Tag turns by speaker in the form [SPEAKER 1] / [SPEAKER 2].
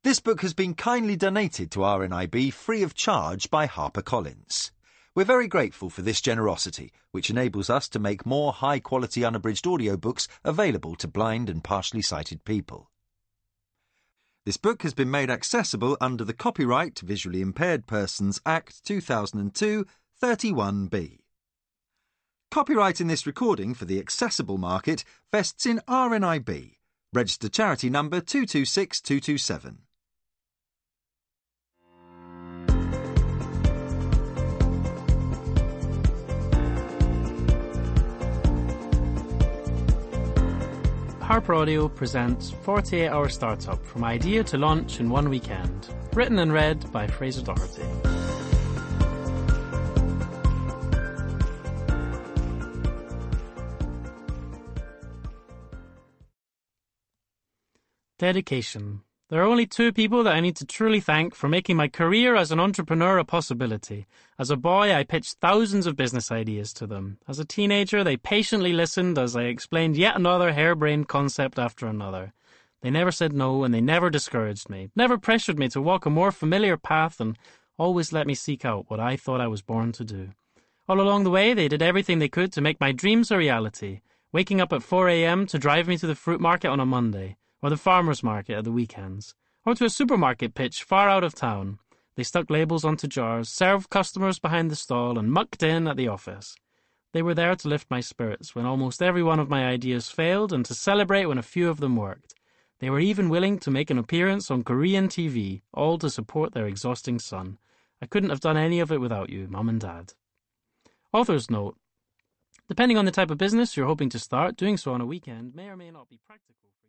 [SPEAKER 1] This book has been kindly donated to RNIB free of charge by HarperCollins. We're very grateful for this generosity, which enables us to make more high-quality unabridged audiobooks available to blind and partially sighted people. This book has been made accessible under the Copyright Visually Impaired Persons Act 2002, 31B. Copyright in this recording for the accessible market vests in RNIB, registered charity number 226227.
[SPEAKER 2] Harper Audio presents 48 Hour Startup from idea to launch in one weekend. Written and read by Fraser Doherty. Dedication. There are only two people that I need to truly thank for making my career as an entrepreneur a possibility. As a boy, I pitched thousands of business ideas to them. As a teenager, they patiently listened as I explained yet another harebrained concept after another. They never said no, and they never discouraged me, never pressured me to walk a more familiar path, and always let me seek out what I thought I was born to do. All along the way, they did everything they could to make my dreams a reality, waking up at 4 a.m. to drive me to the fruit market on a Monday, or the farmer's market at the weekends, or to a supermarket pitch far out of town. They stuck labels onto jars, served customers behind the stall, and mucked in at the office. They were there to lift my spirits when almost every one of my ideas failed and to celebrate when a few of them worked. They were even willing to make an appearance on Korean TV, all to support their exhausting son. I couldn't have done any of it without you, Mum and Dad. Author's note. Depending on the type of business you're hoping to start, doing so on a weekend may or may not be practical.